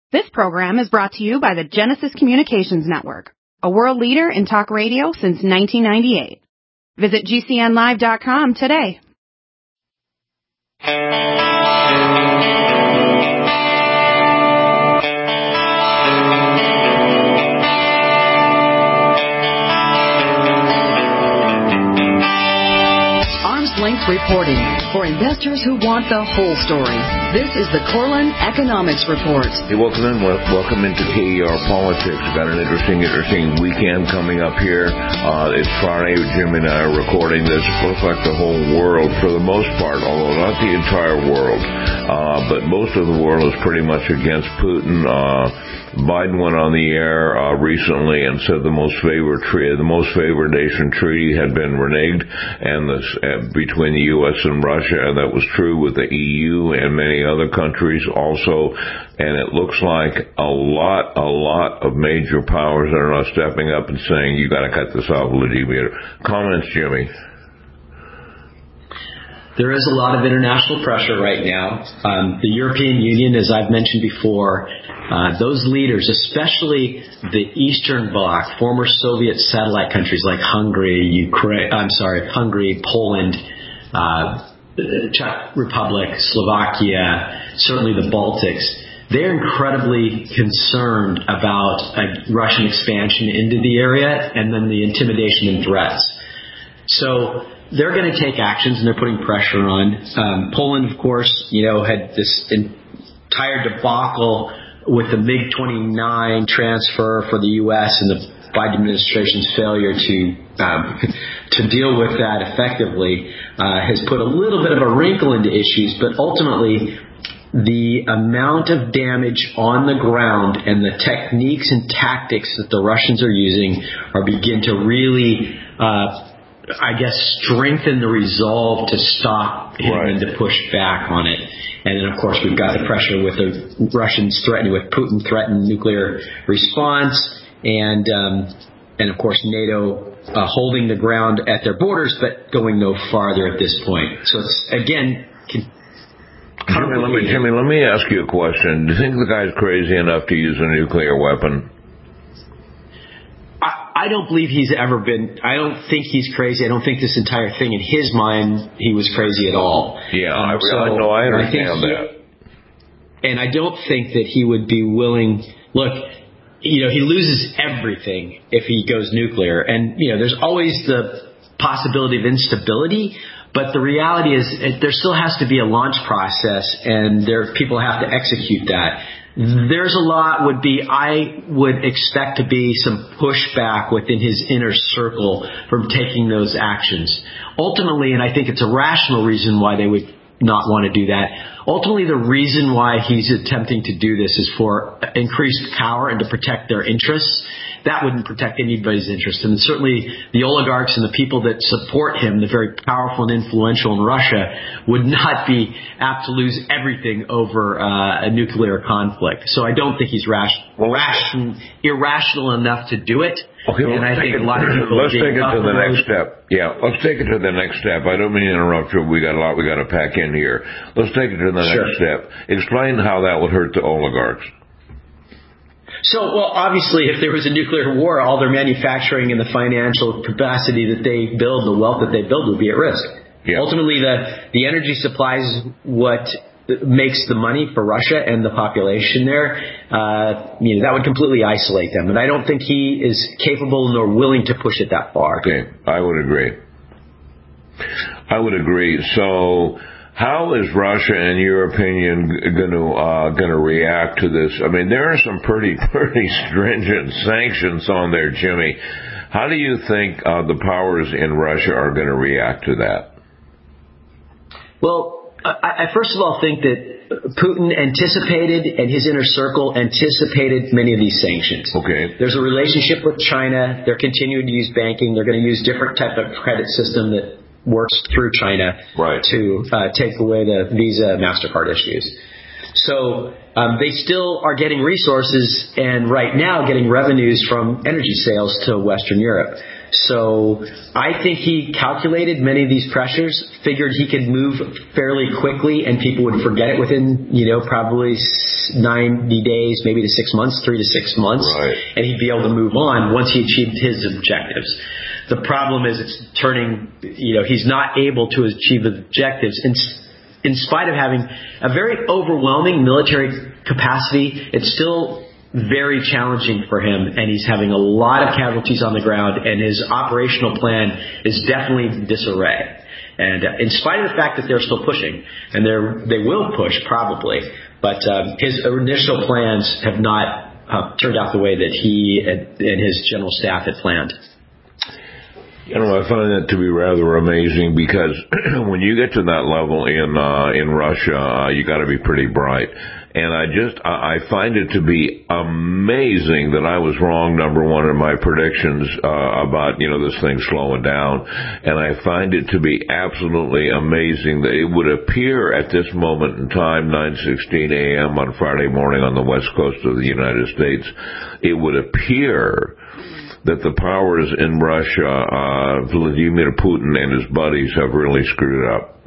This program is brought to you by the Genesis Communications Network, a world leader in talk radio since 1998. Visit GCNlive.com today. Length reporting for investors who want the whole story. This is the Corlin Economics Report. Hey, welcome into KER Politics. We've got an interesting weekend coming up here. It's Friday. Jim and I are recording this. It looks like the whole world, for the most part, although not the entire world, but most of the world is pretty much against Putin. Biden went on the air recently and said the most favored nation treaty had been reneged, and between the U.S. and Russia, and that was true with the EU and many other countries also. And it looks like a lot of major powers are now stepping up and saying, you got to cut this off, Vladimir. Comments, Jimmy? There is a lot of international pressure right now. The European Union, as I've mentioned before, those leaders, especially the Eastern Bloc, former Soviet satellite countries like Hungary, Poland, Czech Republic, Slovakia, certainly the Baltics, they're incredibly concerned about a Russian expansion into the area and then the intimidation and threats. So they're going to take actions, and they're putting pressure on. Poland, of course, had this entire debacle with the MiG-29 transfer for the U.S. and the Biden administration's failure to deal with that effectively has put a little bit of a wrinkle into issues, but ultimately the amount of damage on the ground and the techniques and tactics that the Russians are using are begin to really strengthen the resolve to stop him and to push back on it. And then, of course, we've got the pressure with the Russians with Putin threatened nuclear response, and of course, NATO holding the ground at their borders, but going no farther at this point. So it's, again... Jimmy, let me ask you a question. Do you think the guy's crazy enough to use a nuclear weapon? I don't believe he's ever been. I don't think he's crazy. I don't think this entire thing in his mind he was crazy at all. Yeah, I understand that. And I don't think that he would be willing. Look, he loses everything if he goes nuclear, and there's always the possibility of instability. But the reality is, there still has to be a launch process, and people have to execute that. There's a lot I would expect to be some pushback within his inner circle from taking those actions. Ultimately, and I think it's a rational reason why they would not want to do that. Ultimately, the reason why he's attempting to do this is for increased power and to protect their interests. That wouldn't protect anybody's interest. And certainly the oligarchs and the people that support him, the very powerful and influential in Russia, would not be apt to lose everything over a nuclear conflict. So I don't think he's irrational enough to do it. Okay, and I think a lot of people... Let's take it to the next step. Yeah, let's take it to the next step. I don't mean to interrupt you. We got a lot we got to pack in here. Let's take it to the next step. Explain how that would hurt the oligarchs. So, obviously, if there was a nuclear war, all their manufacturing and the financial capacity that they build, the wealth that they build, would be at risk. Yeah. Ultimately, the energy supply is what makes the money for Russia and the population there. That would completely isolate them. And I don't think he is capable nor willing to push it that far. Okay, I would agree. So, how is Russia, in your opinion, going to react to this? I mean, there are some pretty stringent sanctions on there, Jimmy. How do you think the powers in Russia are going to react to that? Well, I first of all think that Putin anticipated, and his inner circle anticipated, many of these sanctions. Okay. There's a relationship with China. They're continuing to use banking. They're going to use different type of credit system that works through China to take away the Visa, MasterCard issues. So they still are getting resources and right now getting revenues from energy sales to Western Europe. So I think he calculated many of these pressures, figured he could move fairly quickly and people would forget it within, probably 90 days, maybe to 6 months, 3 to 6 months. Right. And he'd be able to move on once he achieved his objectives. The problem is it's turning, he's not able to achieve his objectives in spite of having a very overwhelming military capacity. It's still very challenging for him, and he's having a lot of casualties on the ground, and his operational plan is definitely in disarray. And in spite of the fact that they're still pushing, and they will push probably, but his initial plans have not turned out the way that he and his general staff had planned. I find that to be rather amazing because when you get to that level in Russia, you got to be pretty bright. And I find it to be amazing that I was wrong, number one, in my predictions about, this thing slowing down. And I find it to be absolutely amazing that it would appear at this moment in time, 9:16 a.m. on Friday morning on the west coast of the United States, it would appear that the powers in Russia, Vladimir Putin and his buddies, have really screwed it up.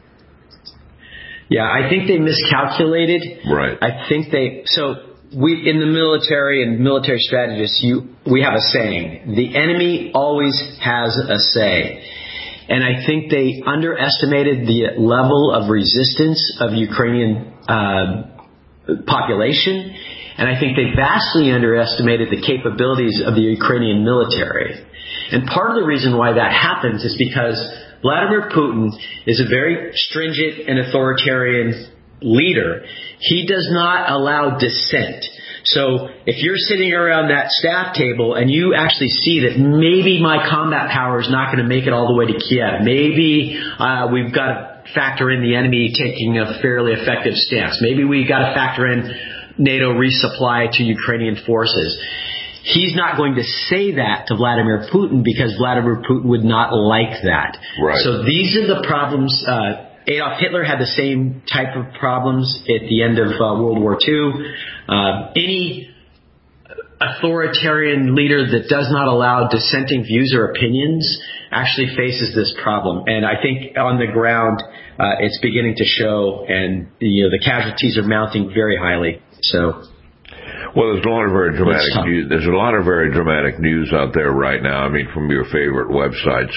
Yeah, I think they miscalculated. Right. I think we in the military and military strategists, we have a saying: the enemy always has a say. And I think they underestimated the level of resistance of Ukrainian population. And I think they vastly underestimated the capabilities of the Ukrainian military. And part of the reason why that happens is because Vladimir Putin is a very stringent and authoritarian leader. He does not allow dissent. So if you're sitting around that staff table and you actually see that maybe my combat power is not going to make it all the way to Kiev, maybe we've got to factor in the enemy taking a fairly effective stance, maybe we've got to factor in NATO resupply to Ukrainian forces. He's not going to say that to Vladimir Putin because Vladimir Putin would not like that. Right. So these are the problems. Adolf Hitler had the same type of problems at the end of World War II. Any authoritarian leader that does not allow dissenting views or opinions actually faces this problem. And I think on the ground, it's beginning to show, and the casualties are mounting very highly. So, well, there's a lot of very dramatic news. There's a lot of very dramatic news out there right now. I mean, from your favorite websites.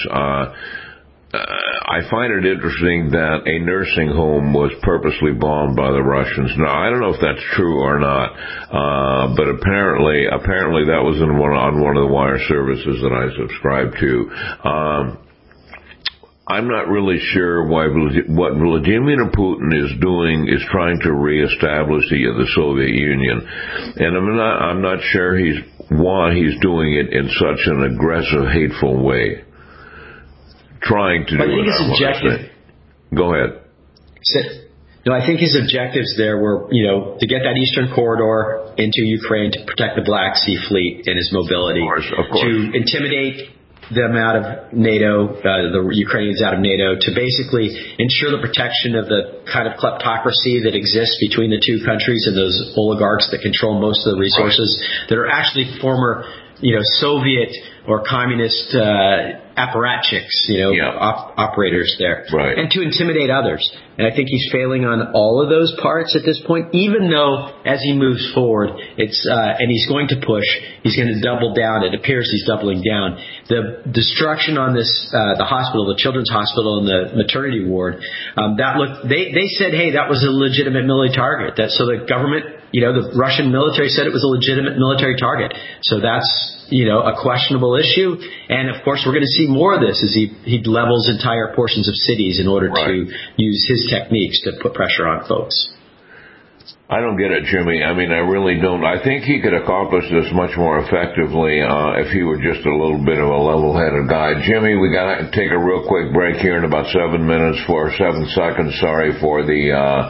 I find it interesting that a nursing home was purposely bombed by the Russians. Now, I don't know if that's true or not, but apparently that was on one of the wire services that I subscribe to. I'm not really sure what Vladimir Putin is doing is trying to reestablish the Soviet Union, and I'm not sure why he's doing it in such an aggressive, hateful way. Trying to do it. I think his objective. Go ahead. No, I think his objectives there were, to get that eastern corridor into Ukraine to protect the Black Sea Fleet and its mobility, of course. To intimidate them out of NATO, the Ukrainians out of NATO, to basically ensure the protection of the kind of kleptocracy that exists between the two countries and those oligarchs that control most of the resources that are actually former, Soviet or communist apparatchiks, operators there, right. And to intimidate others. And I think he's failing on all of those parts at this point, even though as he moves forward, and he's going to push, he's going to double down. It appears he's doubling down. The destruction on the hospital, the children's hospital and the maternity ward, they said, hey, that was a legitimate military target. So the government, the Russian military said it was a legitimate military target. So that's, a questionable issue. And of course, we're going to see more of this as he levels entire portions of cities in order to use his techniques to put pressure on folks. I don't get it, Jimmy. I mean, I really don't. I think he could accomplish this much more effectively if he were just a little bit of a level-headed guy. Jimmy, we got to take a real quick break here in about 7 seconds, for the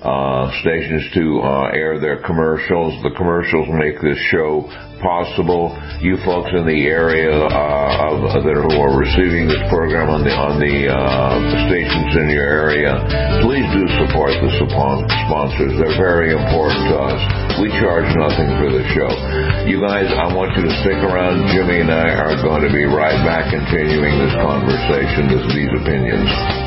stations to air their commercials. The commercials make this show possible. You folks in the area who are receiving this program on the stations in your area, please do support the sponsors. They're very important to us. We charge nothing for the show. You guys, I want you to stick around. Jimmy and I are going to be right back continuing this conversation, these opinions.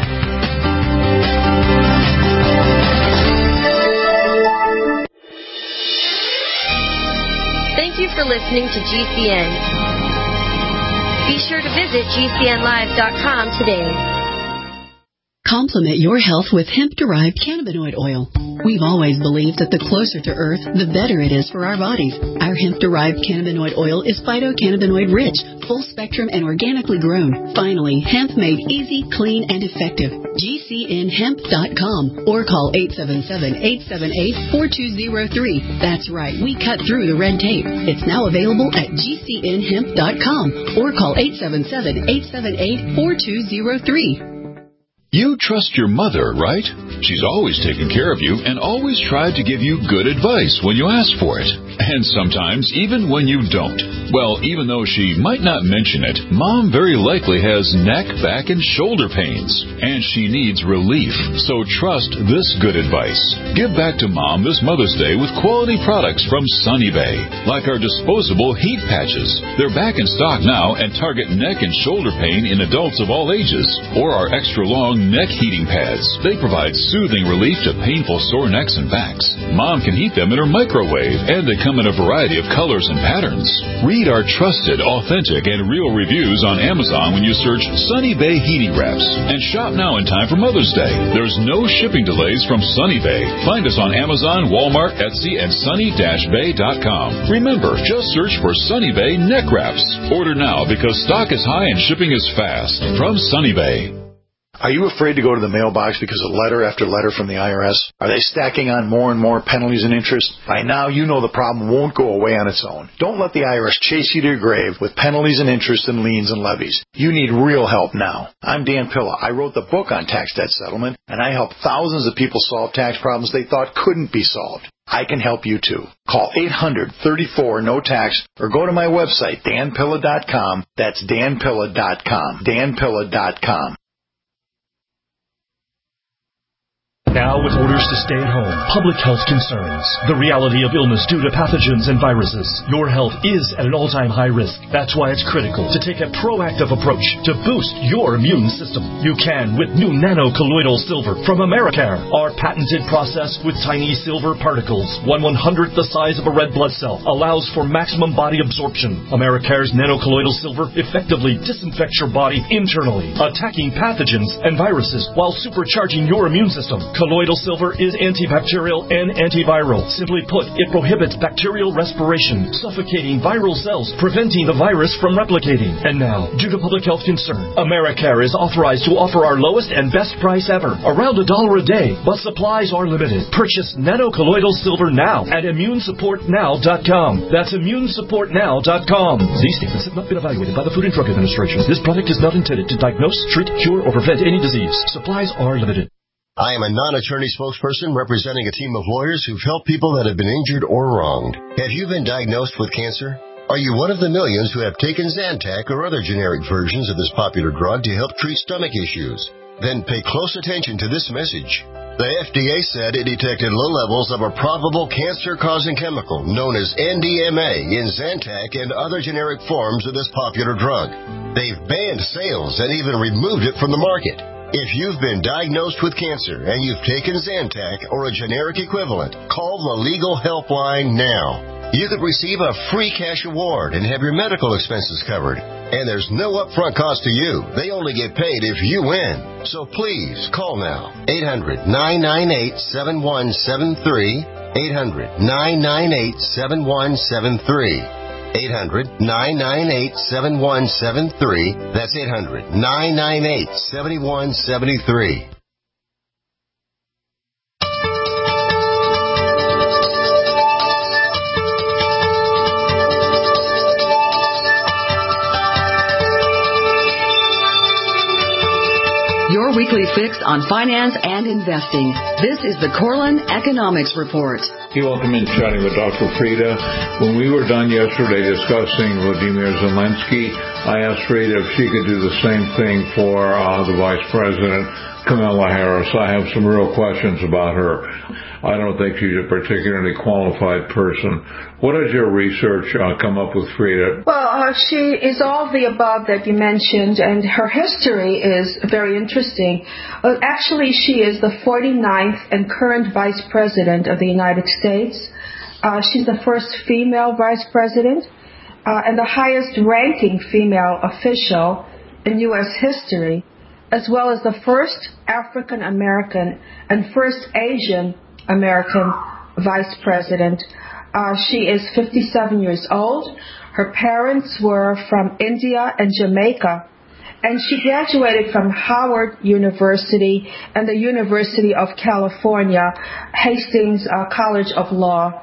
Thank you for listening to GCN. Be sure to visit GCNlive.com today. Complement your health with hemp-derived cannabinoid oil. We've always believed that the closer to Earth, the better it is for our bodies. Our hemp-derived cannabinoid oil is phytocannabinoid-rich, full-spectrum, and organically grown. Finally, hemp made easy, clean, and effective. GCNhemp.com or call 877-878-4203. That's right, we cut through the red tape. It's now available at GCNhemp.com or call 877-878-4203. You trust your mother, right? She's always taken care of you and always tried to give you good advice when you ask for it. And sometimes even when you don't. Well, even though she might not mention it, Mom very likely has neck, back, and shoulder pains. And she needs relief. So trust this good advice. Give back to Mom this Mother's Day with quality products from Sunny Bay. Like our disposable heat patches. They're back in stock now and target neck and shoulder pain in adults of all ages. Or our extra long neck heating pads. They provide soothing relief to painful sore necks and backs. Mom can heat them in her microwave, and they come in a variety of colors and patterns. Read our trusted, authentic, and real reviews on Amazon when you search Sunny Bay Heating Wraps. And shop now in time for Mother's Day. There's no shipping delays from Sunny Bay. Find us on Amazon, Walmart, Etsy, and sunny-bay.com. Remember, just search for Sunny Bay Neck Wraps. Order now because stock is high and shipping is fast. From Sunny Bay. Are you afraid to go to the mailbox because of letter after letter from the IRS? Are they stacking on more and more penalties and interest? By now, you know the problem won't go away on its own. Don't let the IRS chase you to your grave with penalties and interest and liens and levies. You need real help now. I'm Dan Pilla. I wrote the book on tax debt settlement, and I help thousands of people solve tax problems they thought couldn't be solved. I can help you too. Call 800-34-NO-TAX or go to my website, danpilla.com. That's danpilla.com. danpilla.com. Now with orders to stay at home, public health concerns, the reality of illness due to pathogens and viruses, your health is at an all-time high risk. That's why it's critical to take a proactive approach to boost your immune system. You can with new nano-colloidal silver from Americare. Our patented process with tiny silver particles, 1/100th the size of a red blood cell, allows for maximum body absorption. Americare's nano-colloidal silver effectively disinfects your body internally, attacking pathogens and viruses while supercharging your immune system. Colloidal silver is antibacterial and antiviral. Simply put, it prohibits bacterial respiration, suffocating viral cells, preventing the virus from replicating. And now, due to public health concern, Americare is authorized to offer our lowest and best price ever, around $1 a day, but supplies are limited. Purchase nano-colloidal silver now at immunesupportnow.com. That's immunesupportnow.com. These statements have not been evaluated by the Food and Drug Administration. This product is not intended to diagnose, treat, cure, or prevent any disease. Supplies are limited. I am a non-attorney spokesperson representing a team of lawyers who've helped people that have been injured or wronged. Have you been diagnosed with cancer? Are you one of the millions who have taken Zantac or other generic versions of this popular drug to help treat stomach issues? Then pay close attention to this message. The FDA said it detected low levels of a probable cancer-causing chemical known as NDMA in Zantac and other generic forms of this popular drug. They've banned sales and even removed it from the market. If you've been diagnosed with cancer and you've taken Zantac or a generic equivalent, call the legal helpline now. You could receive a free cash award and have your medical expenses covered. And there's no upfront cost to you. They only get paid if you win. So please, call now. 800-998-7173. 800-998-7173. 800-998-7173. That's 800-998-7173. Your weekly fix on finance and investing. This is the Corlin Economics Report. You're welcome in chatting with Dr. Freda. When we were done yesterday discussing Vladimir Zelensky, I asked Freda if she could do the same thing for the Vice President, Kamala Harris. I have some real questions about her. I don't think she's a particularly qualified person. What does your research come up with, Freda? Well, she is all the above that you mentioned, and her history is very interesting. Actually, she is the 49th and current Vice President of the United States. She's the first female Vice President and the highest-ranking female official in U.S. history, as well as the first African American and first Asian American Vice President. She is 57 years old. Her parents were from India and Jamaica, and she graduated from Howard University and the University of California, Hastings College of Law.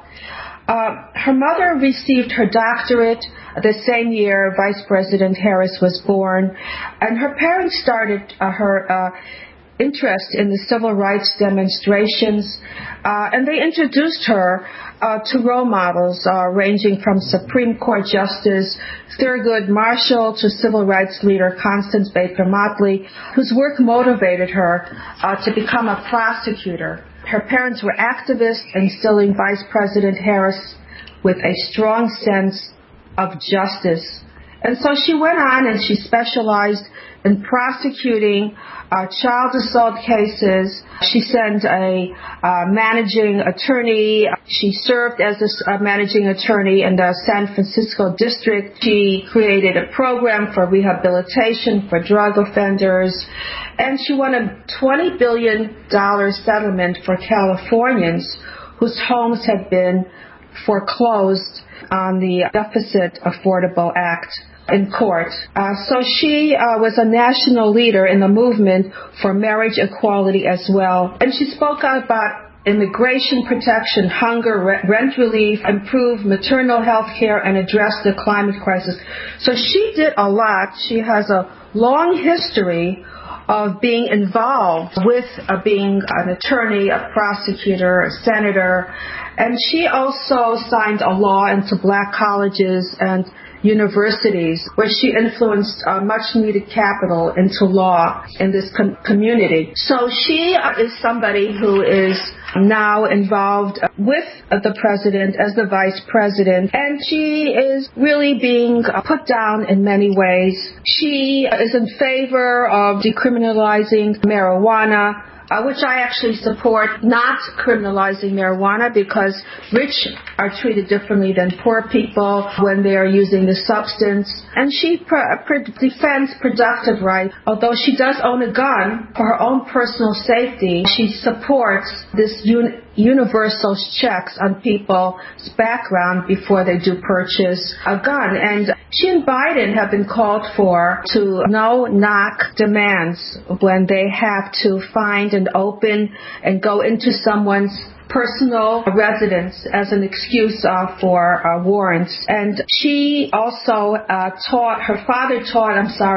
Her mother received her doctorate the same year Vice President Harris was born, and her parents started her interest in the civil rights demonstrations, and they introduced her to role models ranging from Supreme Court Justice Thurgood Marshall to civil rights leader Constance Baker Motley, whose work motivated her to become a prosecutor. Her parents were activists, instilling Vice President Harris with a strong sense of justice. And so she went on and she specialized in prosecuting child assault cases. She sent a managing attorney. She served as a managing attorney in the San Francisco district. She created a program for rehabilitation for drug offenders. And she won a $20 billion settlement for Californians whose homes had been foreclosed on the Deficit Affordable Act in court. So she was a national leader in the movement for marriage equality as well. And she spoke out about immigration protection, hunger, rent relief, improve maternal health care, and address the climate crisis. So she did a lot. She has a long history of being involved with being an attorney, a prosecutor, a senator. And she also signed a law into black colleges and universities, where she influenced much-needed capital into law in this community. So she is somebody who is now involved with the president as the vice president, and she is really being put down in many ways. She is in favor of decriminalizing marijuana, which I actually support, not criminalizing marijuana, because rich are treated differently than poor people when they are using the substance. And she defends productive rights. Although she does own a gun for her own personal safety, she supports this universal checks on people's background before they do purchase a gun. And she and Biden have been called for to no-knock demands when they have to find and open and go into someone's personal residence as an excuse for warrants. And she also her father taught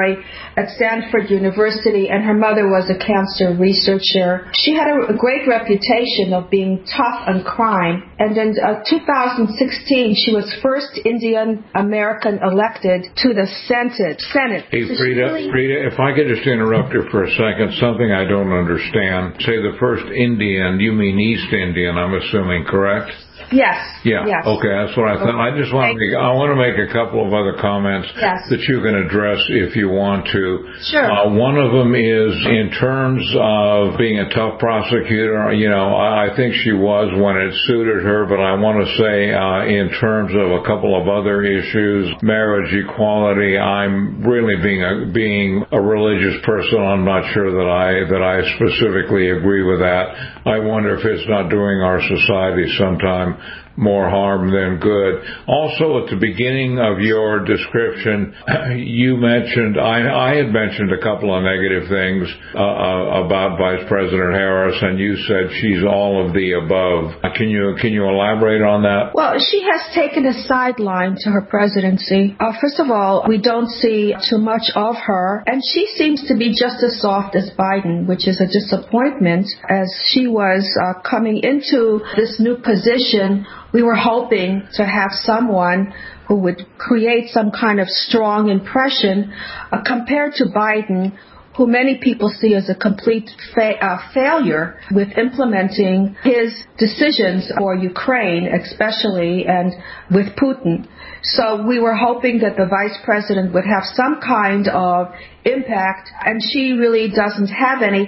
at Stanford University, and her mother was a cancer researcher. She had a great reputation of being tough on crime. And in 2016, she was first Indian American elected to the Senate. Hey, Freda, if I could just interrupt you for a second, something I don't understand. Say the first Indian, you mean East Indian, I'm assuming, correct? Yes. Yeah. Yes. Okay, that's what I thought. I just want to make a couple of other comments that you can address if you want to. Sure. One of them is in terms of being a tough prosecutor. You know, I think she was when it suited her, but I want to say in terms of a couple of other issues, marriage equality, I'm really being a religious person. I'm not sure that I specifically agree with that. I wonder if it's not doing our society sometime more harm than good. Also, at the beginning of your description, you mentioned, I had mentioned a couple of negative things about Vice President Harris, and you said she's all of the above. Can you elaborate on that? Well, she has taken a sideline to her presidency. First of all, we don't see too much of her, and she seems to be just as soft as Biden, which is a disappointment. As she was coming into this new position, we were hoping to have someone who would create some kind of strong impression compared to Biden, who many people see as a complete failure with implementing his decisions for Ukraine, especially, and with Putin. So we were hoping that the vice president would have some kind of impact, and she really doesn't have any.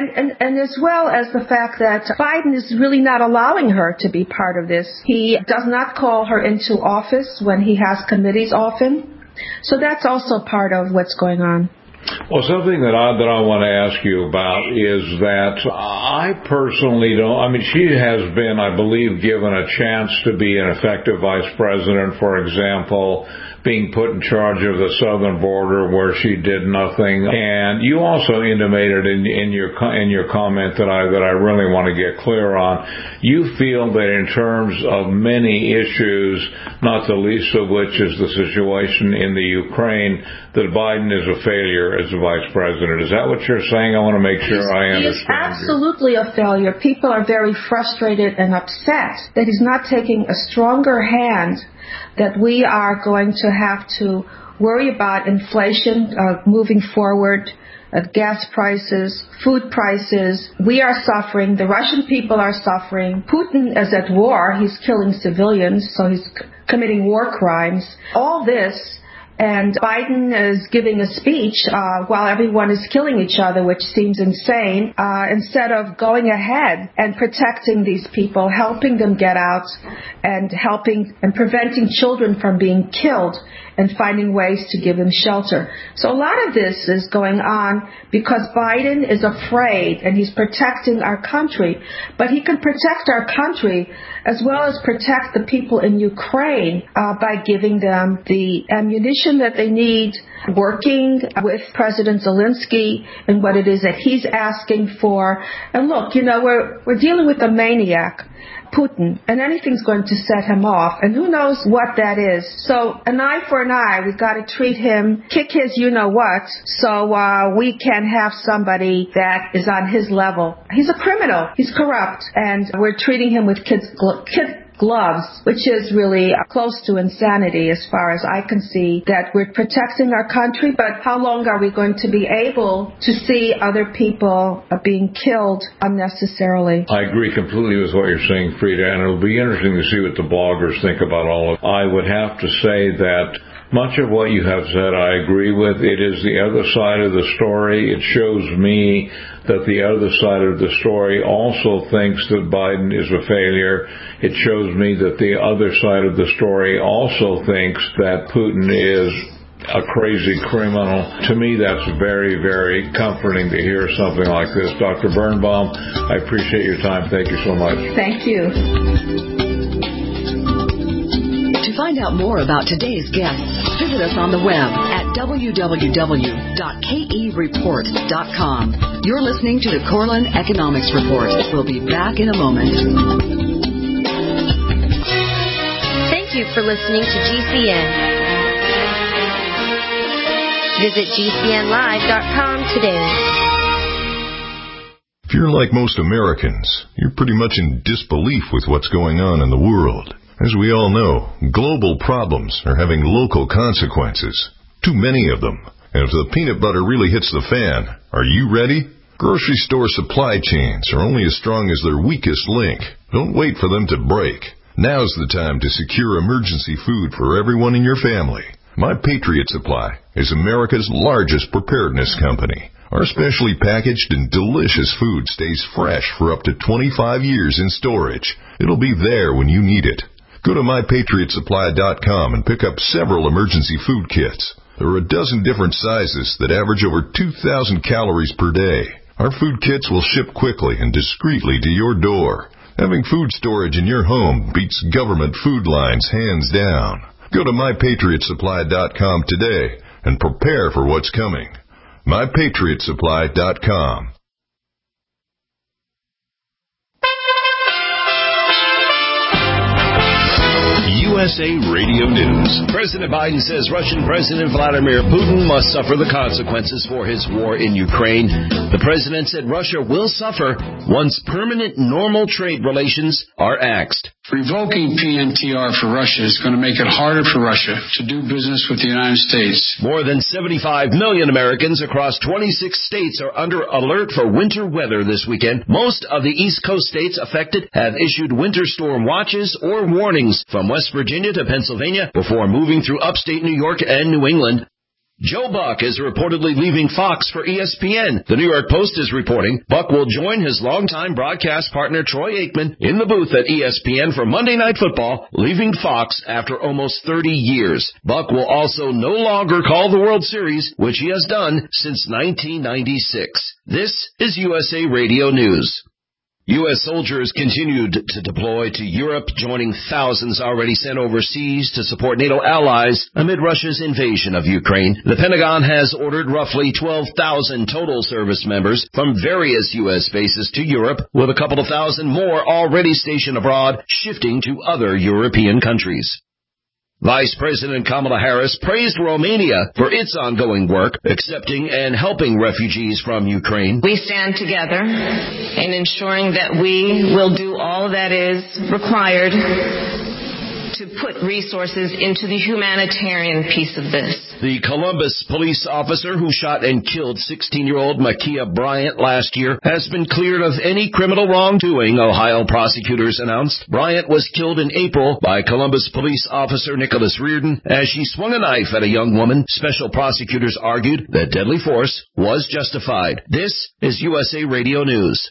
And as well as the fact that Biden is really not allowing her to be part of this. He does not call her into office when he has committees often. So that's also part of what's going on. Well, something that I want to ask you about is that I personally don't, she has been, I believe, given a chance to be an effective vice president, for example, being put in charge of the southern border where she did nothing. And you also intimated in your comment that I really want to get clear on. You feel that in terms of many issues, not the least of which is the situation in the Ukraine, that Biden is a failure as a vice president. Is that what you're saying? I want to make sure I understand. He is absolutely a failure. People are very frustrated and upset that he's not taking a stronger hand, that we are going to have to worry about inflation moving forward, gas prices, food prices. We are suffering. The Russian people are suffering. Putin is at war. He's killing civilians, so he's committing war crimes. All this. And Biden is giving a speech while everyone is killing each other, which seems insane, instead of going ahead and protecting these people, helping them get out, and helping and preventing children from being killed, and finding ways to give them shelter. So a lot of this is going on because Biden is afraid and he's protecting our country. But he can protect our country as well as protect the people in Ukraine by giving them the ammunition that they need, working with President Zelensky and what it is that he's asking for. And look, we're dealing with a maniac, Putin, and anything's going to set him off, and who knows what that is. So an eye for an eye, we've got to treat him, kick his you-know-what, so we can have somebody that is on his level. He's a criminal, he's corrupt, and we're treating him with kid gloves, which is really close to insanity as far as I can see, that we're protecting our country, but how long are we going to be able to see other people being killed unnecessarily? I agree completely with what you're saying, Frida, and it'll be interesting to see what the bloggers think about all of it. I would have to say that much of what you have said I agree with. It is the other side of the story. It shows me that the other side of the story also thinks that Biden is a failure. It shows me that the other side of the story also thinks that Putin is a crazy criminal. To me, that's very, very comforting to hear something like this. Dr. Birnbaum, I appreciate your time. Thank you so much. Thank you. To find out more about today's guest, visit us on the web at www.kereport.com. You're listening to the Corlin Economics Report. We'll be back in a moment. Thank you for listening to GCN. Visit GCNlive.com today. If you're like most Americans, you're pretty much in disbelief with what's going on in the world. As we all know, global problems are having local consequences. Too many of them. And if the peanut butter really hits the fan, are you ready? Grocery store supply chains are only as strong as their weakest link. Don't wait for them to break. Now's the time to secure emergency food for everyone in your family. My Patriot Supply is America's largest preparedness company. Our specially packaged and delicious food stays fresh for up to 25 years in storage. It'll be there when you need it. Go to MyPatriotSupply.com and pick up several emergency food kits. There are a dozen different sizes that average over 2,000 calories per day. Our food kits will ship quickly and discreetly to your door. Having food storage in your home beats government food lines hands down. Go to MyPatriotSupply.com today and prepare for what's coming. MyPatriotSupply.com. USA Radio News. President Biden says Russian President Vladimir Putin must suffer the consequences for his war in Ukraine. The president said Russia will suffer once permanent normal trade relations are axed. Revoking PNTR for Russia is going to make it harder for Russia to do business with the United States. More than 75 million Americans across 26 states are under alert for winter weather this weekend. Most of the East Coast states affected have issued winter storm watches or warnings from West Virginia to Pennsylvania before moving through upstate New York and New England. Joe Buck is reportedly leaving Fox for ESPN. The New York Post is reporting Buck will join his longtime broadcast partner Troy Aikman in the booth at ESPN for Monday Night Football, leaving Fox after almost 30 years. Buck will also no longer call the World Series, which he has done since 1996. This is USA Radio News. U.S. soldiers continued to deploy to Europe, joining thousands already sent overseas to support NATO allies amid Russia's invasion of Ukraine. The Pentagon has ordered roughly 12,000 total service members from various U.S. bases to Europe, with a couple of thousand more already stationed abroad, shifting to other European countries. Vice President Kamala Harris praised Romania for its ongoing work accepting and helping refugees from Ukraine. We stand together in ensuring that we will do all that is required to put resources into the humanitarian piece of this. The Columbus police officer who shot and killed 16-year-old Ma'Khia Bryant last year has been cleared of any criminal wrongdoing, Ohio prosecutors announced. Bryant was killed in April by Columbus police officer Nicholas Reardon as she swung a knife at a young woman. Special prosecutors argued that deadly force was justified. This is USA Radio News.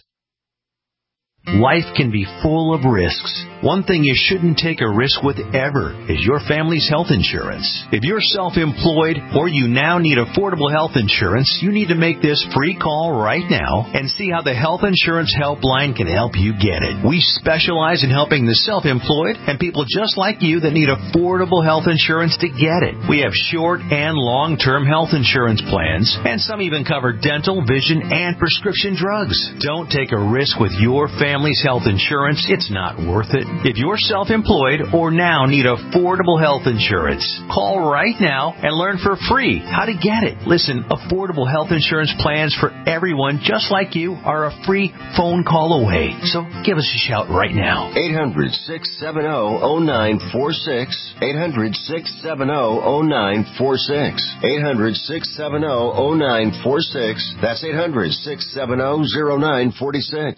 Life can be full of risks. One thing you shouldn't take a risk with ever is your family's health insurance. If you're self-employed or you now need affordable health insurance, you need to make this free call right now and see how the Health Insurance Helpline can help you get it. We specialize in helping the self-employed and people just like you that need affordable health insurance to get it. We have short and long-term health insurance plans, and some even cover dental, vision, and prescription drugs. Don't take a risk with your family's health insurance. It's not worth it. If you're self-employed or now need affordable health insurance, call right now and learn for free how to get it. Listen, affordable health insurance plans for everyone just like you are a free phone call away. So give us a shout right now. 800-670-0946. 800-670-0946. 800-670-0946. That's 800-670-0946.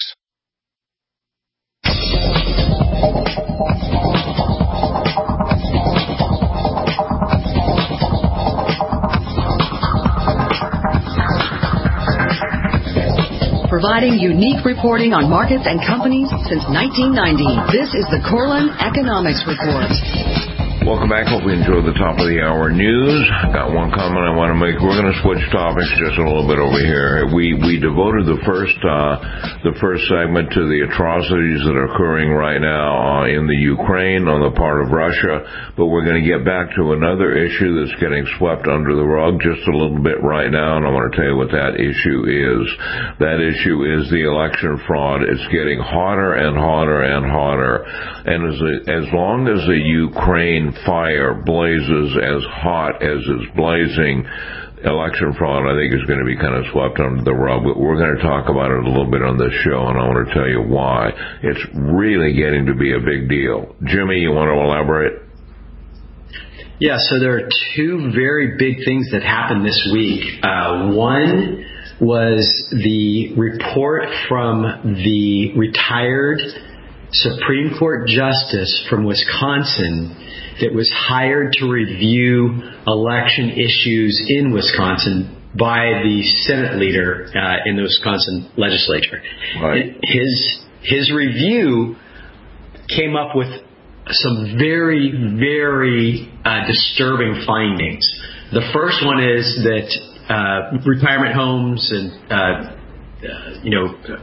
Providing unique reporting on markets and companies since 1990. This is the Corlin Economics Report. Welcome back. Hope you enjoyed the top of the hour news. Got one comment I want to make. We're going to switch topics just a little bit over here. We devoted the first segment to the atrocities that are occurring right now in the Ukraine on the part of Russia, but we're going to get back to another issue that's getting swept under the rug just a little bit right now, and I want to tell you what that issue is. That issue is the election fraud. It's getting hotter and hotter and hotter, and as long as the Ukraine fire blazes as hot as it's blazing, election fraud, I think, is going to be kind of swept under the rug. But we're going to talk about it a little bit on this show, and I want to tell you why. It's really getting to be a big deal. Jimmy, you want to elaborate? Yeah, so there are two very big things that happened this week. One was the report from the retired Supreme Court Justice from Wisconsin that was hired to review election issues in Wisconsin by the Senate leader in the Wisconsin legislature. Right. His review came up with some very, very disturbing findings. The first one is that retirement homes and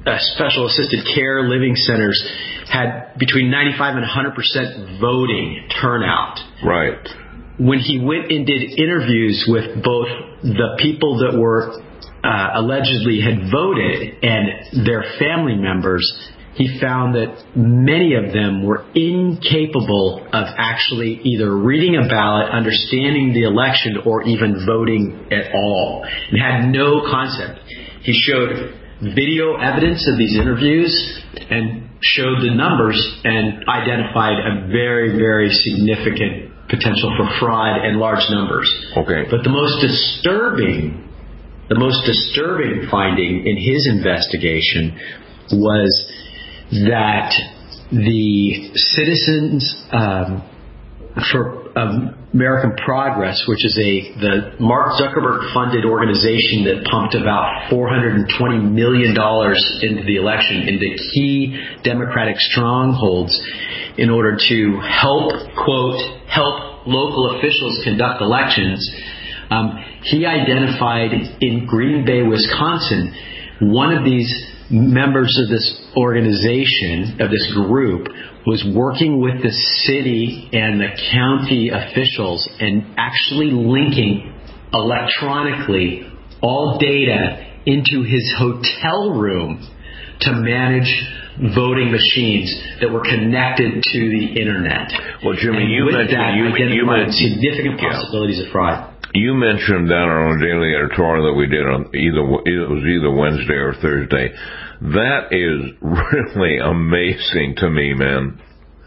special assisted care living centers had between 95 and 100% voting turnout. Right. When he went and did interviews with both the people that were allegedly had voted and their family members, he found that many of them were incapable of actually either reading a ballot, understanding the election, or even voting at all, and had no concept. He showed video evidence of these interviews and showed the numbers and identified a very, very significant potential for fraud and large numbers. Okay. But the most disturbing finding in his investigation was that the Citizens for American Progress, which is the Mark Zuckerberg funded organization that pumped about $420 million into the election, into key Democratic strongholds in order to help local officials conduct elections. He identified in Green Bay, Wisconsin, one of these members of this organization, of this group, was working with the city and the county officials and actually linking electronically all data into his hotel room to manage voting machines that were connected to the internet. Well, Jimmy, you mentioned significant possibilities of fraud. You mentioned that on a daily editorial that we did on either Wednesday or Thursday. That is really amazing to me, man.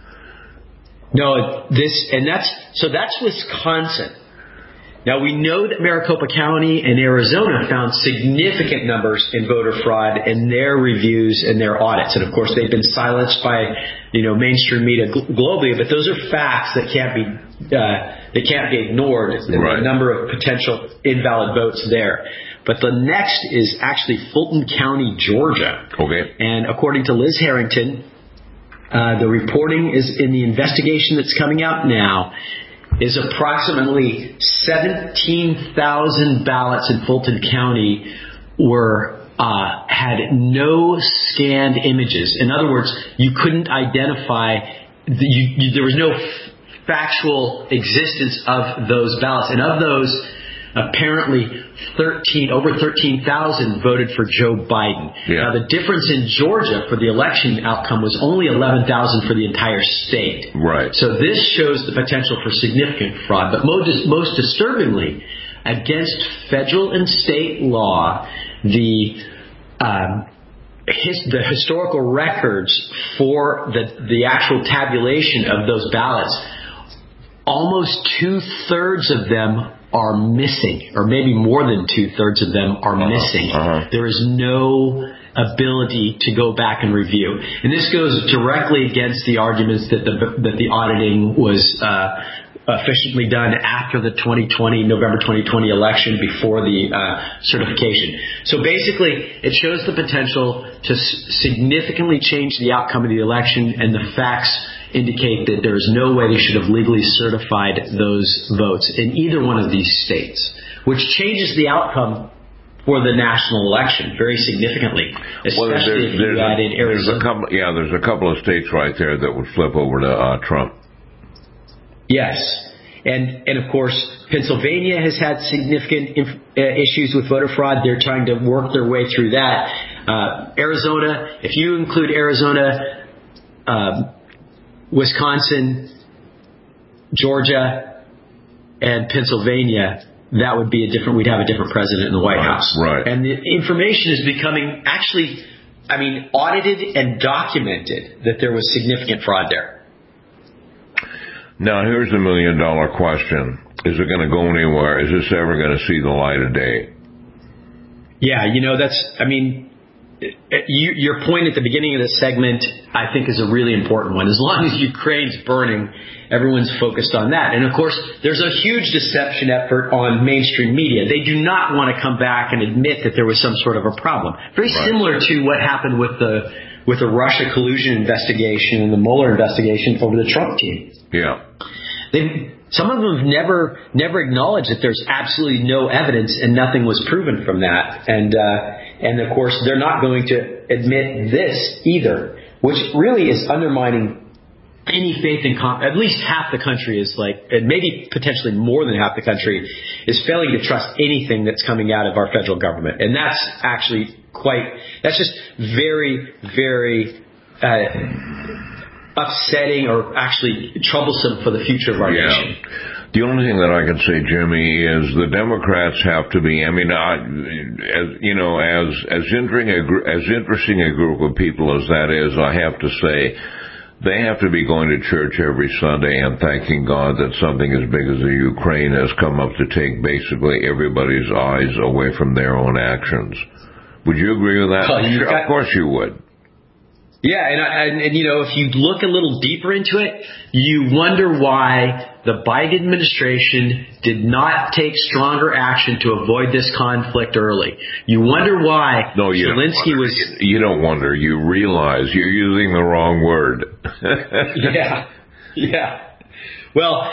No, that's Wisconsin. Now, we know that Maricopa County and Arizona found significant numbers in voter fraud in their reviews and their audits. And, of course, they've been silenced by, mainstream media globally. But those are facts that can't be ignored. Right. The number of potential invalid votes there. But the next is actually Fulton County, Georgia. Okay. And according to Liz Harrington, the reporting is in the investigation that's coming out now, is approximately 17,000 ballots in Fulton County had no scanned images. In other words, you couldn't identify, there was no factual existence of those ballots. And of those, apparently over 13,000 voted for Joe Biden. Yeah. Now, the difference in Georgia for the election outcome was only 11,000 for the entire state. Right. So this shows the potential for significant fraud. But most disturbingly, against federal and state law, the historical records for the actual tabulation of those ballots, almost 2/3 of them are missing, or maybe more than 2/3 of them are missing. There is no ability to go back and review. And this goes directly against the arguments that the auditing was efficiently done after the November 2020 election, before the certification. So basically, it shows the potential to significantly change the outcome of the election, and the facts indicate that there is no way they should have legally certified those votes in either one of these states, which changes the outcome for the national election very significantly, especially if you add in Arizona. There's a couple of states right there that would flip over to Trump. Yes. And of course, Pennsylvania has had significant issues with voter fraud. They're trying to work their way through that. Arizona, if you include Arizona, Wisconsin, Georgia, and Pennsylvania, we'd have a different president in the White House. Right. And the information is becoming audited and documented that there was significant fraud there. Now, here's the $1 million question. Is it going to go anywhere? Is this ever going to see the light of day? Yeah, your point at the beginning of this segment, I think, is a really important one. As long as Ukraine's burning, everyone's focused on that. And, of course, there's a huge deception effort on mainstream media. They do not want to come back and admit that there was some sort of a problem. Very similar to what happened with the Russia collusion investigation and the Mueller investigation over the Trump team. Yeah. Some of them have never acknowledged that there's absolutely no evidence and nothing was proven from that. And And, of course, they're not going to admit this either, which really is undermining any faith in at least half the country is and maybe potentially more than half the country is failing to trust anything that's coming out of our federal government. And that's actually that's just very, very upsetting or actually troublesome for the future of our nation. The only thing that I can say, Jimmy, is the Democrats have to be, as interesting a group of people as that is, I have to say, they have to be going to church every Sunday and thanking God that something as big as the Ukraine has come up to take basically everybody's eyes away from their own actions. Would you agree with that? Sure, of course you would. Yeah, and if you look a little deeper into it, you wonder why the Biden administration did not take stronger action to avoid this conflict early. You wonder why Zelensky was... You don't wonder. You realize you're using the wrong word. Yeah. Well,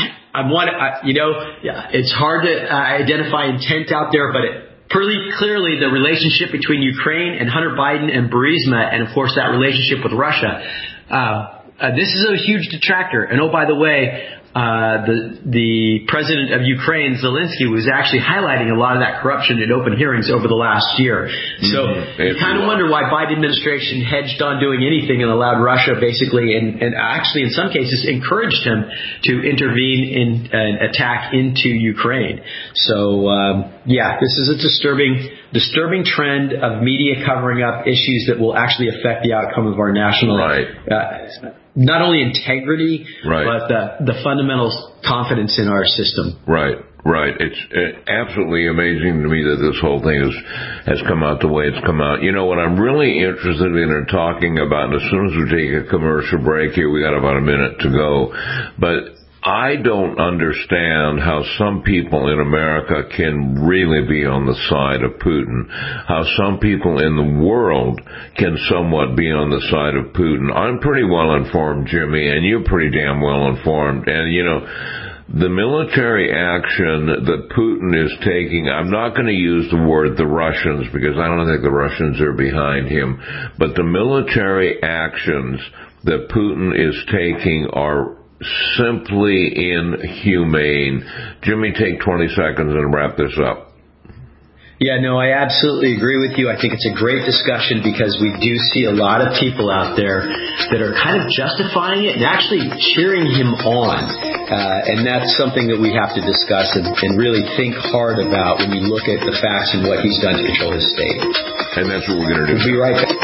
it's hard to identify intent out there, but pretty clearly, the relationship between Ukraine and Hunter Biden and Burisma, and of course that relationship with Russia, this is a huge detractor. And oh, by the way, the president of Ukraine, Zelensky, was actually highlighting a lot of that corruption in open hearings over the last year. So you kind of wonder why Biden administration hedged on doing anything and allowed Russia basically, and actually in some cases encouraged him to intervene in an attack into Ukraine. So this is a disturbing trend of media covering up issues that will actually affect the outcome of our national not only integrity, but the fundamental confidence in our system. Right. It's absolutely amazing to me that this whole thing has come out the way it's come out. You know, what I'm really interested in talking about, and as soon as we take a commercial break here, we got about a minute to go, but I don't understand how some people in America can really be on the side of Putin, how some people in the world can somewhat be on the side of Putin. I'm pretty well informed, Jimmy, and you're pretty damn well informed. And, the military action that Putin is taking, I'm not going to use the word the Russians because I don't think the Russians are behind him, but the military actions that Putin is taking are simply inhumane. Jimmy, take 20 seconds and wrap this up. Yeah, no, I absolutely agree with you. I think it's a great discussion because we do see a lot of people out there that are kind of justifying it and actually cheering him on. And that's something that we have to discuss and really think hard about when you look at the facts and what he's done to control his state. And that's what we're going to do. We'll be right back.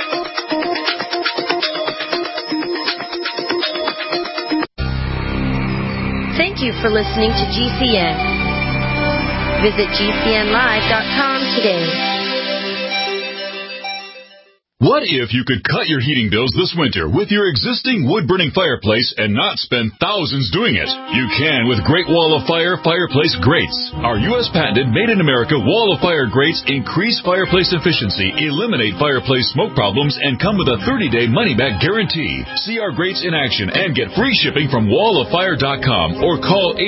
Thank you for listening to GCN. Visit GCNlive.com today. What if you could cut your heating bills this winter with your existing wood-burning fireplace and not spend thousands doing it? You can with Great Wall of Fire Fireplace Grates. Our U.S. patented made-in-America Wall of Fire grates increase fireplace efficiency, eliminate fireplace smoke problems, and come with a 30-day money-back guarantee. See our grates in action and get free shipping from walloffire.com or call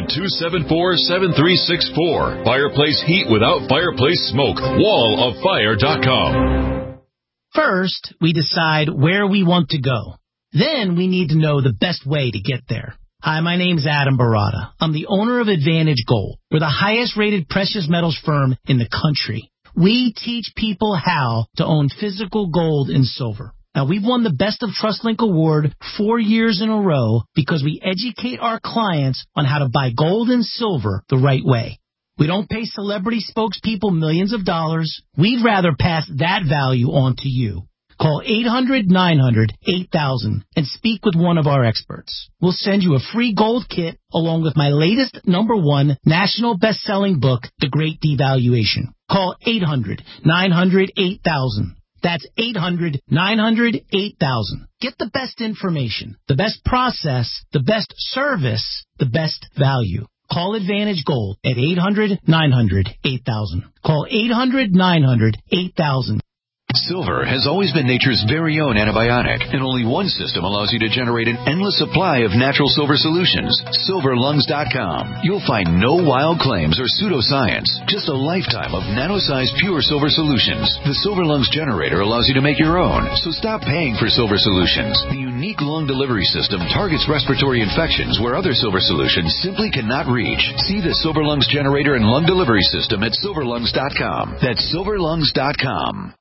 800-274-7364. Fireplace heat without fireplace smoke. walloffire.com. First, we decide where we want to go. Then we need to know the best way to get there. Hi, my name's Adam Barada. I'm the owner of Advantage Gold. We're the highest-rated precious metals firm in the country. We teach people how to own physical gold and silver. Now, we've won the Best of TrustLink Award 4 years in a row because we educate our clients on how to buy gold and silver the right way. We don't pay celebrity spokespeople millions of dollars. We'd rather pass that value on to you. Call 800-900-8000 and speak with one of our experts. We'll send you a free gold kit along with my latest #1 national best-selling book, The Great Devaluation. Call 800-900-8000. That's 800-900-8000. Get the best information, the best process, the best service, the best value. Call Advantage Gold at 800-900-8000. Call 800-900-8000. Silver has always been nature's very own antibiotic, and only one system allows you to generate an endless supply of natural silver solutions. SilverLungs.com. You'll find no wild claims or pseudoscience, just a lifetime of nano-sized pure silver solutions. The Silver Lungs generator allows you to make your own, so stop paying for silver solutions. The unique lung delivery system targets respiratory infections where other silver solutions simply cannot reach. See the Silver Lungs generator and lung delivery system at SilverLungs.com. That's SilverLungs.com.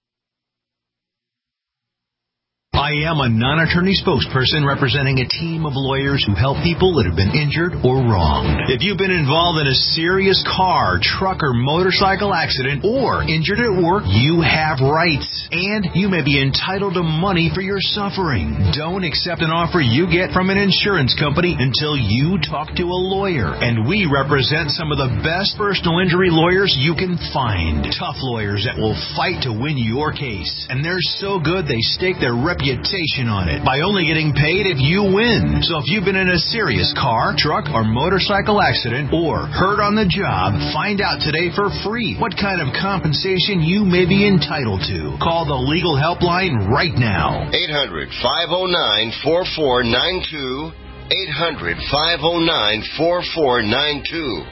I am a non-attorney spokesperson representing a team of lawyers who help people that have been injured or wronged. If you've been involved in a serious car, truck, or motorcycle accident or injured at work, you have rights, and you may be entitled to money for your suffering. Don't accept an offer you get from an insurance company until you talk to a lawyer, and we represent some of the best personal injury lawyers you can find. Tough lawyers that will fight to win your case, and they're so good they stake their reputation on it by only getting paid if you win. So if you've been in a serious car, truck, or motorcycle accident or hurt on the job, find out today for free what kind of compensation you may be entitled to. Call the legal helpline right now. 800-509-4492. 800-509-4492.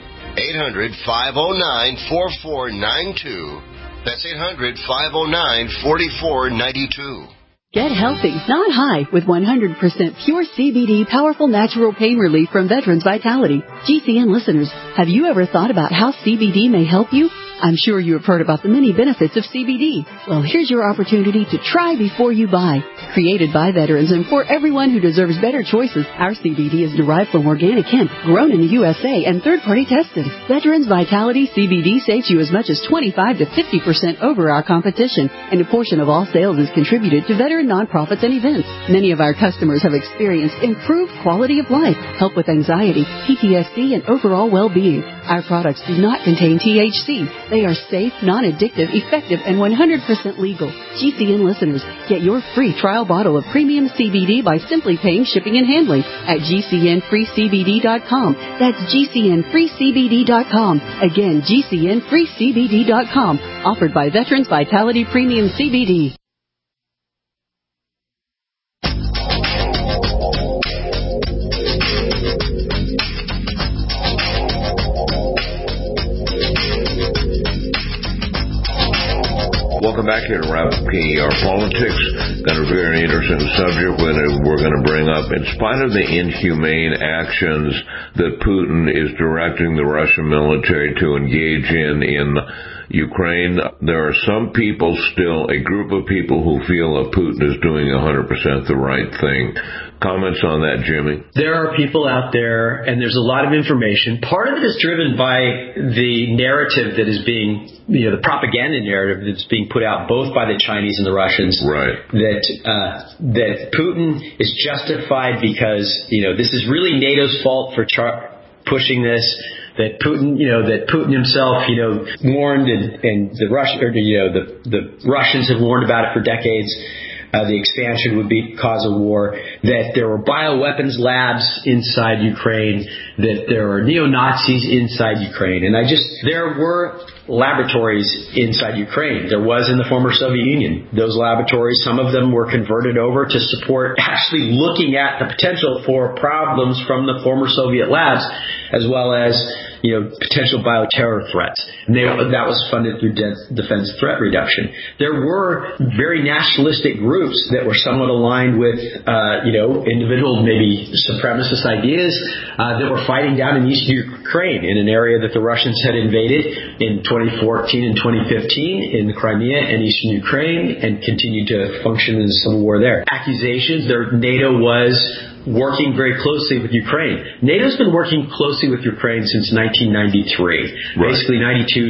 800-509-4492. That's 800-509-4492. Get healthy, not high, with 100% pure CBD powerful natural pain relief from Veterans Vitality. GCN listeners, have you ever thought about how CBD may help you? I'm sure you have heard about the many benefits of CBD. Well, here's your opportunity to try before you buy. Created by veterans and for everyone who deserves better choices, our CBD is derived from organic hemp, grown in the USA, and third-party tested. Veterans Vitality CBD saves you as much as 25 to 50% over our competition, and a portion of all sales is contributed to veteran nonprofits and events. Many of our customers have experienced improved quality of life, help with anxiety, PTSD, and overall well-being. Our products do not contain THC. They are safe, non-addictive, effective, and 100% legal. GCN listeners, get your free trial bottle of premium CBD by simply paying shipping and handling at GCNFreeCBD.com. That's GCNFreeCBD.com. Again, GCNFreeCBD.com. Offered by Veterans Vitality Premium CBD. Welcome back here to Wrap Up PER Politics. Got a very interesting subject we're going to bring up. In spite of the inhumane actions that Putin is directing the Russian military to engage in Ukraine, there are some people still, a group of people who feel that Putin is doing 100% the right thing. Comments on that, Jimmy? There are people out there, and there's a lot of information. Part of it is driven by the narrative that is being, the propaganda narrative that's being put out both by the Chinese and the Russians. Right. That Putin is justified because, this is really NATO's fault for pushing this. That Putin himself, warned, and the Russians have warned about it for decades. The expansion would cause a war, that there were bioweapons labs inside Ukraine, that there are neo-Nazis inside Ukraine. And there were laboratories inside Ukraine. There was in the former Soviet Union. Those laboratories, some of them were converted over to support actually looking at the potential for problems from the former Soviet labs, as well as potential bioterror threats. And that was funded through defense threat reduction. There were very nationalistic groups that were somewhat aligned with, individual, maybe supremacist ideas that were fighting down in eastern Ukraine, in an area that the Russians had invaded in 2014 and 2015 in the Crimea and eastern Ukraine, and continued to function in the civil war there. Accusations that NATO was working very closely with Ukraine. NATO's been working closely with Ukraine since 1993, basically 92,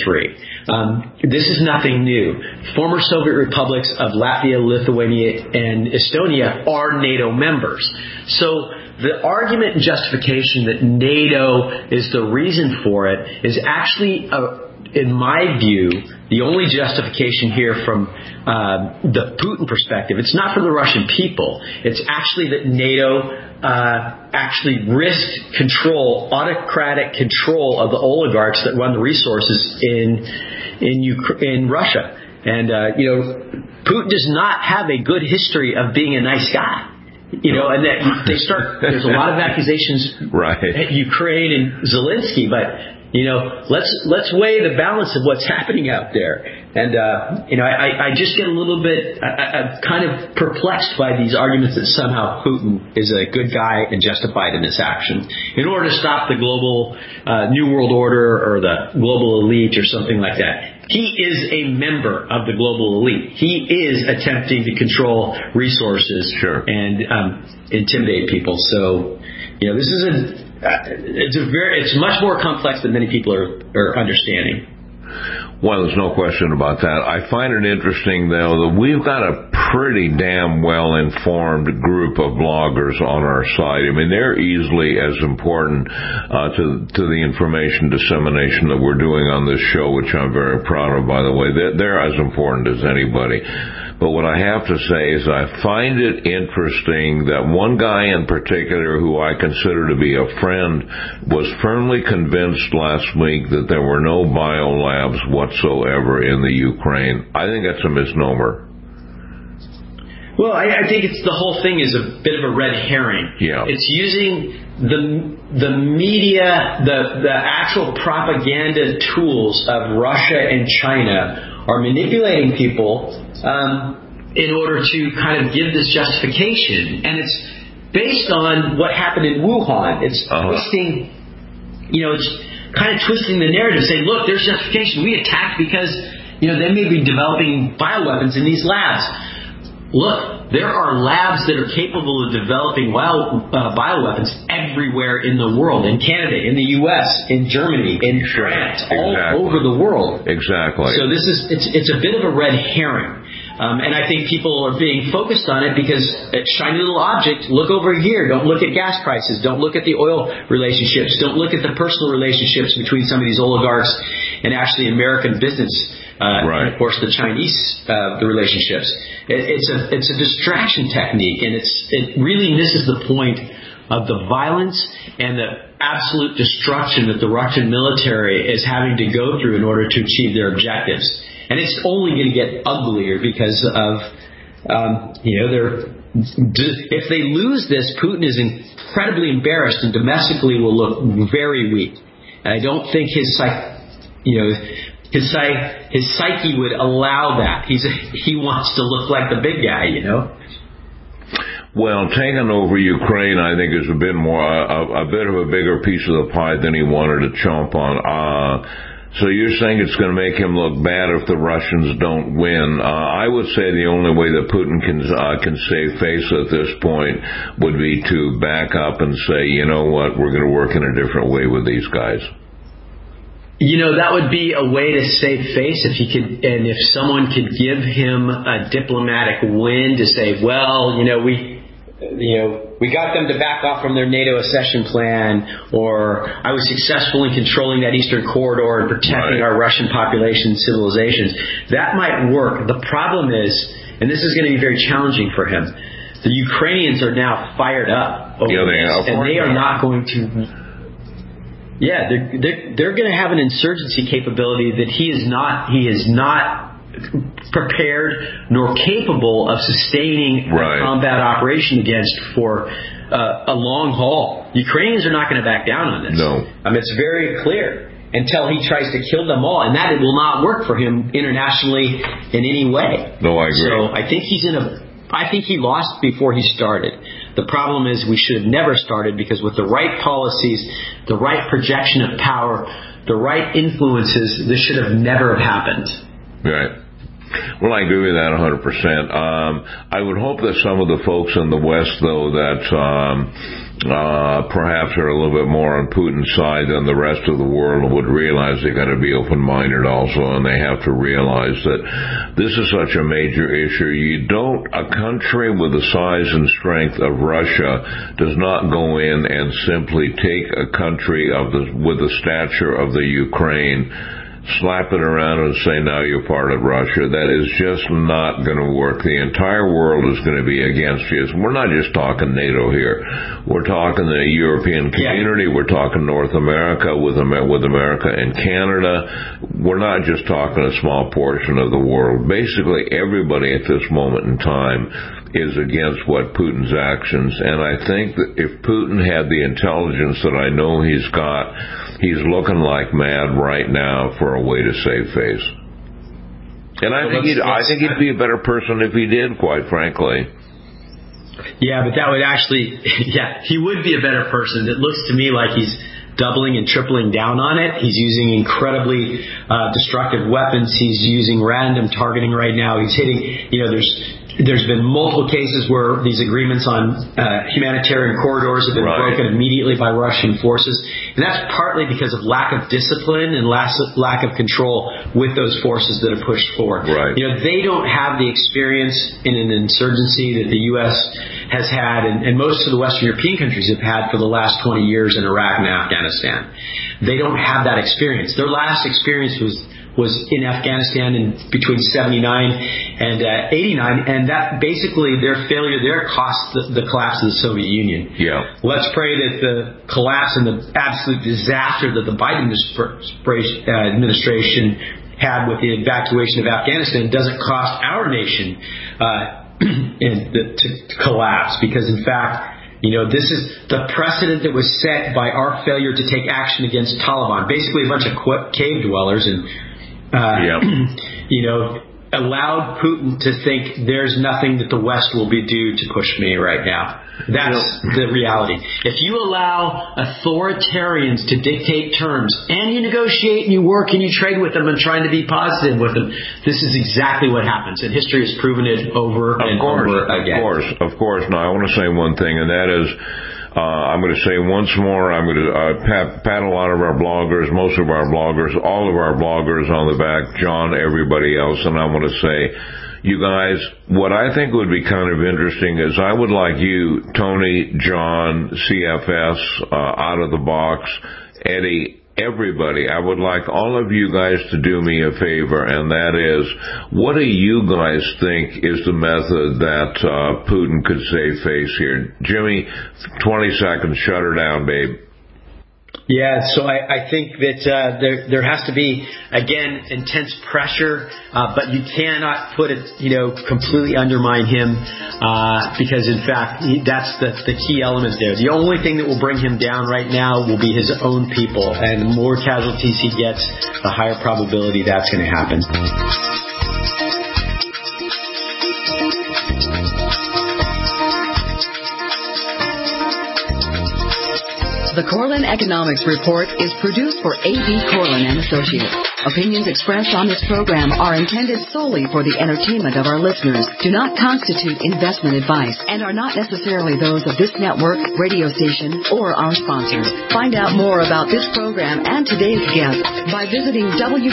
93. This is nothing new. Former Soviet republics of Latvia, Lithuania, and Estonia are NATO members. So the argument and justification that NATO is the reason for it is actually, in my view, the only justification here from the Putin perspective. It's not from the Russian people. It's actually that NATO actually risked autocratic control of the oligarchs that run the resources in Russia. And, Putin does not have a good history of being a nice guy. And that there's a lot of accusations at Ukraine and Zelensky, but, let's weigh the balance of what's happening out there. And, I just get a little bit kind of perplexed by these arguments that somehow Putin is a good guy and justified in this action in order to stop the global New World Order or the global elite or something like that. He is a member of the global elite. He is attempting to control resources and intimidate people. So, this is it's much more complex than many people are understanding. Well, there's no question about that. I find it interesting, though, that we've got a pretty damn well-informed group of bloggers on our site. I mean, they're easily as important to the information dissemination that we're doing on this show, which I'm very proud of, by the way. They're as important as anybody. But what I have to say is I find it interesting that one guy in particular who I consider to be a friend was firmly convinced last week that there were no biolabs whatsoever in the Ukraine. I think that's a misnomer. Well, I think it's the whole thing is a bit of a red herring. Yeah. It's using the media, the actual propaganda tools of Russia and China are manipulating people in order to kind of give this justification. And it's based on what happened in Wuhan. It's twisting, it's kind of twisting the narrative, saying, look, there's justification. We attacked because, they may be developing bioweapons in these labs. Look, there are labs that are capable of developing bioweapons everywhere in the world, in Canada, in the U.S., in Germany, in France, all over the world. Exactly. So it's a bit of a red herring. And I think people are being focused on it because it's shiny little object. Look over here. Don't look at gas prices. Don't look at the oil relationships. Don't look at the personal relationships between some of these oligarchs and actually American business. And of course the Chinese the relationships. It's a distraction technique, and it really misses the point of the violence and the absolute destruction that the Russian military is having to go through in order to achieve their objectives. And it's only going to get uglier because of if they lose this, Putin is incredibly embarrassed and domestically will look very weak. And I don't think his psyche would allow that. He wants to look like the big guy, Well, taking over Ukraine, I think, is a bit more a bit of a bigger piece of the pie than he wanted to chomp on. So you're saying it's going to make him look bad if the Russians don't win. I would say the only way that Putin can save face at this point would be to back up and say, you know what, we're going to work in a different way with these guys. That would be a way to save face if he could, and if someone could give him a diplomatic win to say, well, we got them to back off from their NATO accession plan, or I was successful in controlling that eastern corridor and protecting our Russian population and civilizations. That might work. The problem is, and this is going to be very challenging for him, the Ukrainians are now fired up over this, and they are not going to... Yeah, they're going to have an insurgency capability that he is not prepared nor capable of sustaining a combat operation against for a long haul. Ukrainians are not going to back down on this. No. It's very clear until he tries to kill them all, and that it will not work for him internationally in any way. No, I agree. So I think I think he lost before he started. The problem is we should have never started, because with the right policies, the right projection of power, the right influences, this should have never happened. Right. Well, I agree with that 100%. I would hope that some of the folks in the West, though, that perhaps are a little bit more on Putin's side than the rest of the world, would realize they've got to be open-minded also, and they have to realize that this is such a major issue. A country with the size and strength of Russia does not go in and simply take a country with the stature of the Ukraine slap it around and say, now you're part of Russia. That is just not going to work. The entire world is going to be against you. We're not just talking NATO here. We're talking the European community. We're talking North America with America and Canada. We're not just talking a small portion of the world. Basically, everybody at this moment in time is against what Putin's actions. And I think that if Putin had the intelligence that I know he's got, he's looking like mad right now for a way to save face. And I think he'd be a better person if he did, quite frankly. Yeah, but that would actually, he would be a better person. It looks to me like he's doubling and tripling down on it. He's using incredibly destructive weapons. He's using random targeting right now. He's hitting, there's been multiple cases where these agreements on humanitarian corridors have been broken immediately by Russian forces. And that's partly because of lack of discipline and lack of control with those forces that are pushed forward. Right. They don't have the experience in an insurgency that the U.S. has had and most of the Western European countries have had for the last 20 years in Iraq and Afghanistan. They don't have that experience. Their last experience was in Afghanistan in between 79 and 89, and that basically their failure there cost the collapse of the Soviet Union. Yeah. Let's pray that the collapse and the absolute disaster that the Biden administration had with the evacuation of Afghanistan doesn't cost our nation to collapse, because in fact, this is the precedent that was set by our failure to take action against Taliban, basically a bunch of cave dwellers, and allowed Putin to think there's nothing that the West will do to push me right now. That's the reality. If you allow authoritarians to dictate terms, and you negotiate and you work and you trade with them and trying to be positive with them, this is exactly what happens. And history has proven it over and over again. Of course. Now, I want to say one thing, and that is, I'm going to say once more, I'm going to pat a lot of our bloggers, most of our bloggers, all of our bloggers on the back, John, everybody else, and I want to say, you guys, what I think would be kind of interesting is I would like you, Tony, John, CFS, Out of the Box, Eddie, everybody, I would like all of you guys to do me a favor, and that is, what do you guys think is the method that Putin could save face here? Jimmy, 20 seconds, shut her down, babe. Yeah, so I think that there has to be, again, intense pressure, but you cannot put it, completely undermine him, because in fact, that's the key element there. The only thing that will bring him down right now will be his own people, and the more casualties he gets, the higher probability that's going to happen. The Corlin Economics Report is produced for A.B. Corlin & Associates. Opinions expressed on this program are intended solely for the entertainment of our listeners, do not constitute investment advice, and are not necessarily those of this network, radio station, or our sponsors. Find out more about this program and today's guest by visiting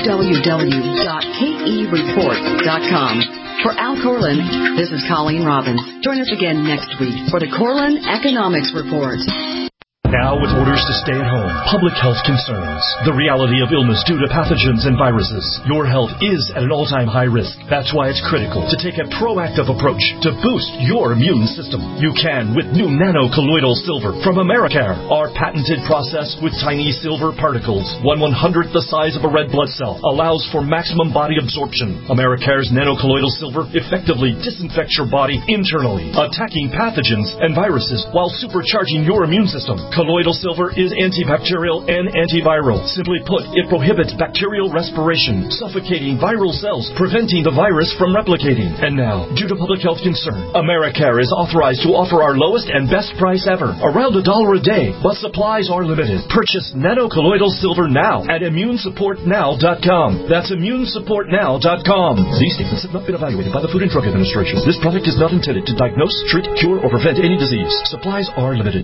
www.kereport.com. For Al Corlin, this is Colleen Robbins. Join us again next week for the Corlin Economics Report. Now, with orders to stay at home, public health concerns, the reality of illness due to pathogens and viruses, your health is at an all-time high risk. That's why it's critical to take a proactive approach to boost your immune system. You can with new nano-colloidal silver from Americare. Our patented process with tiny silver particles, 1/100th the size of a red blood cell, allows for maximum body absorption. Americare's nano-colloidal silver effectively disinfects your body internally, attacking pathogens and viruses while supercharging your immune system. Colloidal silver is antibacterial and antiviral. Simply put, it prohibits bacterial respiration, suffocating viral cells, preventing the virus from replicating. And now, due to public health concern, Americare is authorized to offer our lowest and best price ever, around $1 a day, but supplies are limited. Purchase nano-colloidal silver now at immunesupportnow.com. That's immunesupportnow.com. These statements have not been evaluated by the Food and Drug Administration. This product is not intended to diagnose, treat, cure, or prevent any disease. Supplies are limited.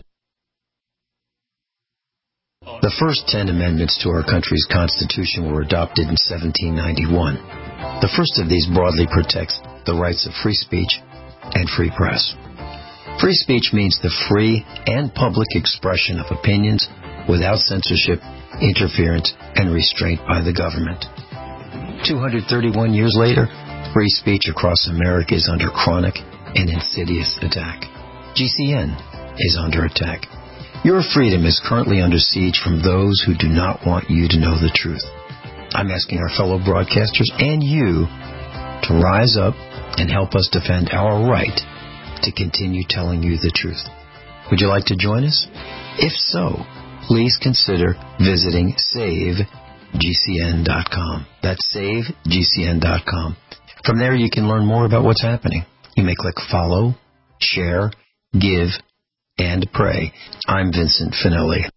The first 10 amendments to our country's Constitution were adopted in 1791. The first of these broadly protects the rights of free speech and free press. Free speech means the free and public expression of opinions without censorship, interference, and restraint by the government. 231 years later, free speech across America is under chronic and insidious attack. GCN is under attack. Your freedom is currently under siege from those who do not want you to know the truth. I'm asking our fellow broadcasters and you to rise up and help us defend our right to continue telling you the truth. Would you like to join us? If so, please consider visiting SaveGCN.com. That's SaveGCN.com. From there, you can learn more about what's happening. You may click follow, share, give, and pray. I'm Vincent Finelli.